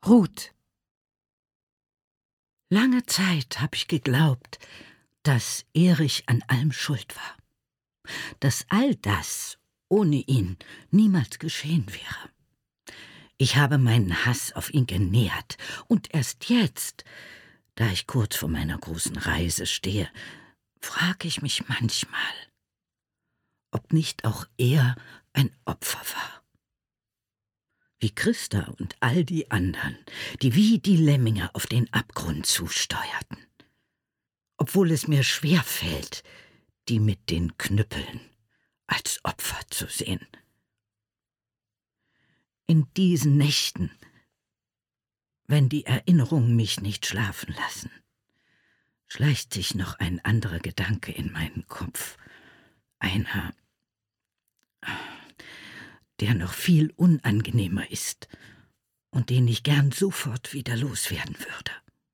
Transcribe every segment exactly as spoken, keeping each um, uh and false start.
Ruth. Lange Zeit habe ich geglaubt, dass Erich an allem schuld war, dass all das ohne ihn niemals geschehen wäre. Ich habe meinen Hass auf ihn genährt, und erst jetzt, da ich kurz vor meiner großen Reise stehe, frage ich mich manchmal, ob nicht auch er ein Opfer war. Wie Christa und all die anderen, die wie die Lemminge auf den Abgrund zusteuerten. Obwohl es mir schwer fällt, die mit den Knüppeln als Opfer zu sehen. In diesen Nächten, wenn die Erinnerungen mich nicht schlafen lassen, schleicht sich noch ein anderer Gedanke in meinen Kopf. Einer, der noch viel unangenehmer ist und den ich gern sofort wieder loswerden würde.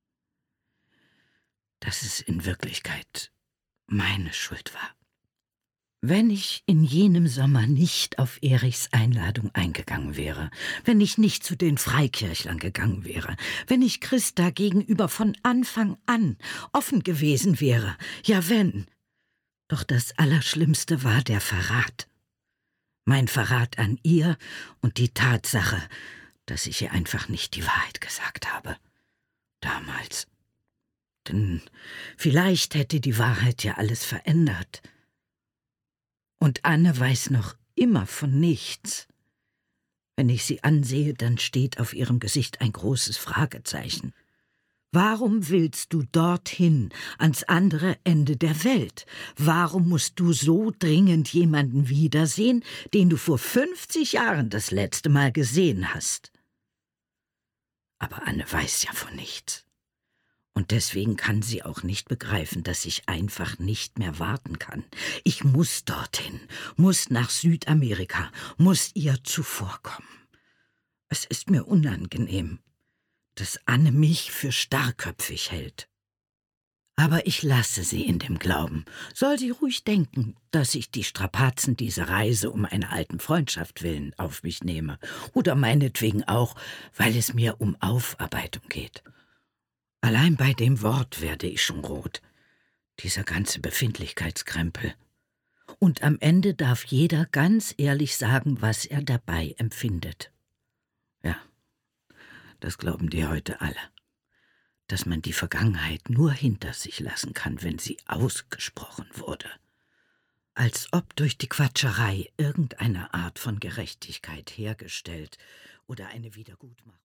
Dass es in Wirklichkeit meine Schuld war. Wenn ich in jenem Sommer nicht auf Erichs Einladung eingegangen wäre, wenn ich nicht zu den Freikirchlern gegangen wäre, wenn ich Christa gegenüber von Anfang an offen gewesen wäre, ja wenn. Doch das Allerschlimmste war der Verrat. Mein Verrat an ihr und die Tatsache, dass ich ihr einfach nicht die Wahrheit gesagt habe. Damals. Denn vielleicht hätte die Wahrheit ja alles verändert. Und Anne weiß noch immer von nichts. Wenn ich sie ansehe, dann steht auf ihrem Gesicht ein großes Fragezeichen. Warum willst du dorthin, ans andere Ende der Welt? Warum musst du so dringend jemanden wiedersehen, den du vor fünfzig Jahren das letzte Mal gesehen hast? Aber Anne weiß ja von nichts. Und deswegen kann sie auch nicht begreifen, dass ich einfach nicht mehr warten kann. Ich muss dorthin, muss nach Südamerika, muss ihr zuvorkommen. Es ist mir unangenehm, dass Anne mich für starrköpfig hält. Aber ich lasse sie in dem Glauben. Soll sie ruhig denken, dass ich die Strapazen dieser Reise um einer alten Freundschaft willen auf mich nehme. Oder meinetwegen auch, weil es mir um Aufarbeitung geht. Allein bei dem Wort werde ich schon rot. Dieser ganze Befindlichkeitskrempel. Und am Ende darf jeder ganz ehrlich sagen, was er dabei empfindet. Ja, das glauben die heute alle. Dass man die Vergangenheit nur hinter sich lassen kann, wenn sie ausgesprochen wurde. Als ob durch die Quatscherei irgendeine Art von Gerechtigkeit hergestellt oder eine Wiedergutmachung.